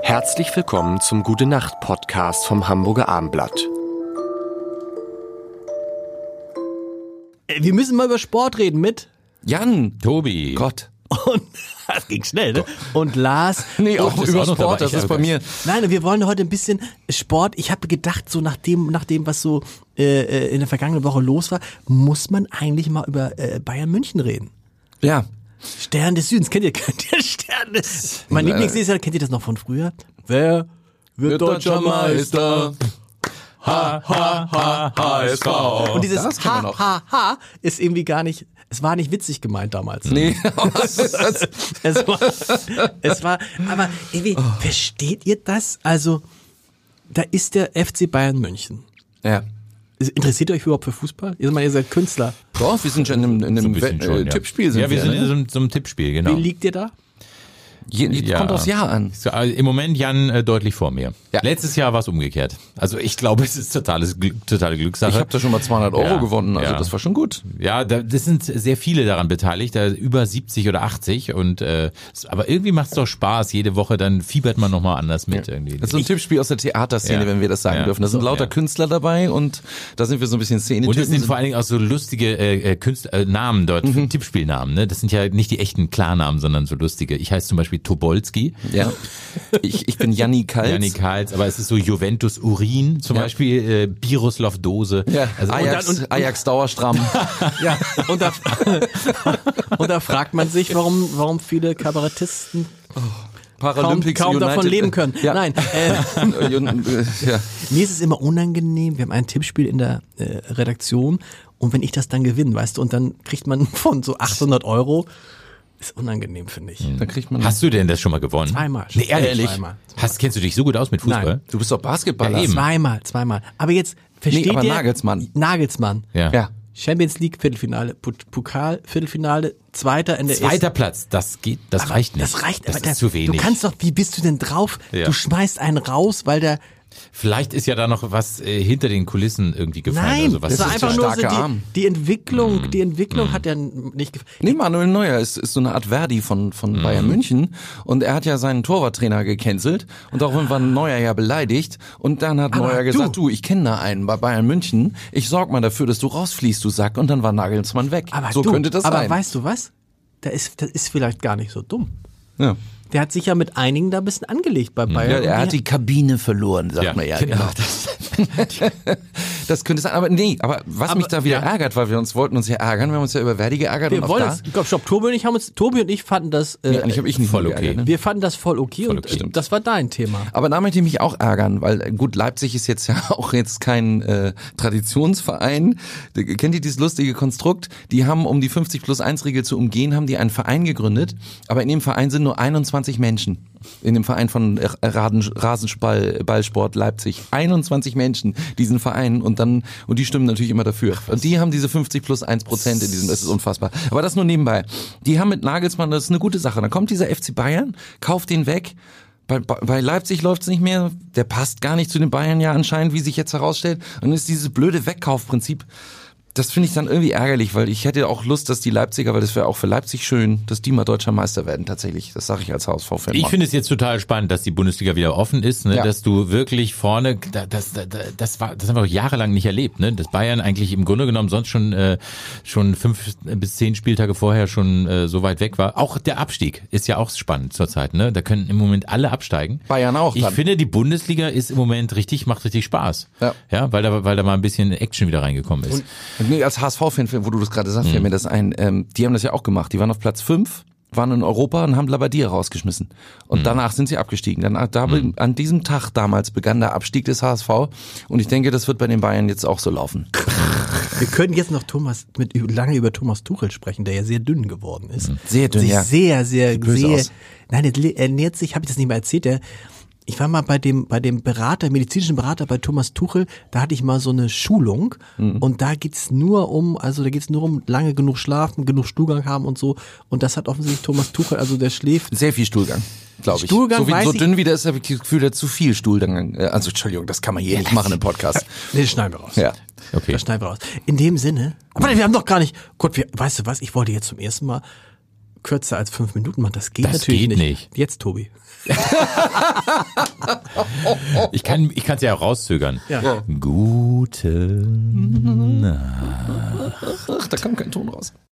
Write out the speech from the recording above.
Herzlich willkommen zum Gute-Nacht-Podcast vom Hamburger Abendblatt. Wir müssen mal über Sport reden mit Jan, Tobi. Gott. und das ging schnell, ne? Und Lars. Nee, auch das über auch noch Sport, dabei. das ist bei mir. Nein, wir wollen heute ein bisschen Sport. Ich habe gedacht, so nach dem, was so in der vergangenen Woche los war, muss man eigentlich mal über Bayern München reden. Ja. Stern des Südens, kennt ihr Stern des... Mein Lieblingslied, kennt ihr das noch von früher? Wer wird deutscher Meister? Ha, ha, ha, HSV. Und dieses das kann man noch. Ha ist irgendwie gar nicht, es war nicht witzig gemeint damals. Nee. Es war, aber irgendwie, versteht ihr das? Also, da ist der FC Bayern München. Ja. Interessiert ihr euch überhaupt für Fußball? Ihr seid Künstler. Doch, wir sind schon in einem bisschen schon, ja. Tippspiel. Ja, wir sind ne? in so einem Tippspiel, genau. Wie liegt ihr da? Kommt aufs Jahr an. So, also im Moment Jan deutlich vor mir. Ja. Letztes Jahr war es umgekehrt. Also ich glaube, es ist totale Glückssache. Ich habe da schon mal 200 Euro Ja, gewonnen, also ja. das war schon gut. Ja, das sind sehr viele daran beteiligt, da über 70 oder 80 und aber irgendwie macht es doch Spaß, jede Woche dann fiebert man nochmal anders mit irgendwie. Das ist so ein Tippspiel aus der Theaterszene, Ja. wenn wir das sagen Ja. dürfen. Da sind lauter Ja. Künstler dabei und da sind wir so ein bisschen Szene. Und es sind vor allen Dingen auch so lustige Namen dort, Tippspielnamen. Ne? Das sind ja nicht die echten Klarnamen, sondern so lustige. Ich heiße zum Beispiel Tobolski. Ja. Ich bin Janni Kals. Janni Kals, aber es ist so Juventus Urin, zum Beispiel Biroslav Dose. Ja. Also, Ajax Dauerstramm. Ja, und da fragt man sich, warum viele Kabarettisten Paralympics kaum davon United. leben können. Ja. Nein, Ja. mir ist es immer unangenehm, wir haben ein Tippspiel in der Redaktion und wenn ich das dann gewinne, weißt du, und dann kriegt man von so 800 Euro, ist unangenehm, finde ich. Da kriegt man. hast du denn das schon mal gewonnen? Zweimal. Nee, ehrlich? Zweimal. Kennst du dich so gut aus mit Fußball? Nein. Du bist doch Basketballer. Ja, eben. Zweimal. Aber jetzt versteht Nee, aber ihr? Nagelsmann. Nagelsmann. Ja. Ja. Champions League Viertelfinale, Pokal Viertelfinale, Zweiter in der Zweiter Platz, das reicht nicht. Das reicht, das aber ist zu wenig. Du kannst doch, wie bist du denn drauf? Ja. Du schmeißt einen raus, weil der Vielleicht ist ja da noch was hinter den Kulissen irgendwie gefallen. Nein, also was das war ist einfach der nur so starke Arm. die Entwicklung hat ja nicht gefallen. Nee, Manuel Neuer ist so eine Art Verdi von Bayern München und er hat ja seinen Torwarttrainer gecancelt und daraufhin war Neuer ja beleidigt und dann hat Aber Neuer du- gesagt, du, ich kenne da einen bei Bayern München, ich sorg mal dafür, dass du rausfliegst, du Sack, und dann war Nagelsmann weg. So könnte das aber sein. weißt du was? Das ist vielleicht gar nicht so dumm. Ja. Der hat sich ja mit einigen da ein bisschen angelegt bei Bayern. Ja, Und er hat die Kabine verloren, sagt man ja. Genau. Das könnte sein, aber nee, aber was mich da wieder ärgert, weil wir wollten uns ja ärgern, wir haben uns ja über Verdi geärgert wir und wollen auch es. Ich glaube, stopp, Tobi und ich fanden das eigentlich habe ich nicht voll nur okay. geärgert, ne? wir fanden das voll okay und stimmt. das war dein Thema. Aber da möchte ich mich auch ärgern, weil gut, Leipzig ist jetzt ja auch jetzt kein Traditionsverein. Kennt ihr dieses lustige Konstrukt? Die haben, um die 50+1-Regel zu umgehen, haben die einen Verein gegründet, aber in dem Verein sind nur 21 Menschen. In dem Verein von Rasenballsport Leipzig. 21 Menschen, diesen Verein, und die stimmen natürlich immer dafür. Und die haben diese 50+1% in diesem, das ist unfassbar. Aber das nur nebenbei. Die haben mit Nagelsmann, das ist eine gute Sache. Dann kommt dieser FC Bayern, kauft den weg. Bei Leipzig läuft's nicht mehr. Der passt gar nicht zu den Bayern ja anscheinend, wie sich jetzt herausstellt. Und dann ist dieses blöde Wegkaufprinzip. Das finde ich dann irgendwie ärgerlich, weil ich hätte auch Lust, dass die Leipziger, weil das wäre auch für Leipzig schön, dass die mal deutscher Meister werden tatsächlich. Das sage ich als HSV-Fan. Ich finde es jetzt total spannend, dass die Bundesliga wieder offen ist, ne? Ja. Dass du wirklich vorne, das haben wir auch jahrelang nicht erlebt, ne? Dass Bayern eigentlich im Grunde genommen sonst schon 5 bis 10 Spieltage vorher schon so weit weg war. Auch der Abstieg ist ja auch spannend zurzeit, ne? Da können im Moment alle absteigen. Bayern auch Ich dann. finde, die Bundesliga ist im Moment macht richtig Spaß. Ja, weil da mal ein bisschen Action wieder reingekommen ist. Nee, als HSV-Fan, wo du das gerade sagst, fällt mir das ein. Die haben das ja auch gemacht. Die waren auf Platz 5, waren in Europa und haben Labbadia rausgeschmissen. Und danach sind sie abgestiegen. An diesem Tag damals begann der Abstieg des HSV. Und ich denke, das wird bei den Bayern jetzt auch so laufen. Wir können jetzt noch lange über Thomas Tuchel sprechen, der ja sehr dünn geworden ist. Sehr dünn, sich ja. Sehr böse aus. Nein, er ernährt sich, habe ich das nicht mal erzählt, ich war mal bei dem medizinischen Berater bei Thomas Tuchel, da hatte ich mal so eine Schulung und da geht's nur um lange genug schlafen, genug Stuhlgang haben und so, und das hat offensichtlich Thomas Tuchel, also der schläft. Sehr viel Stuhlgang, glaube ich. Stuhlgang weiß so ich- dünn wie der ist, habe ich das Gefühl, der hat zu viel Stuhlgang. Also Entschuldigung, das kann man hier nicht machen im Podcast. Nee, das schneiden wir raus. Ja. Okay. Das schneiden wir raus. In dem Sinne, aber wir haben doch gar nicht, Gott, weißt du was, ich wollte jetzt zum ersten Mal kürzer als 5 Minuten machen, das geht Das natürlich geht nicht. Jetzt, Tobi. Ich kann es ja auch rauszögern. Ja. Gute Nacht. Ach, da kam kein Ton raus.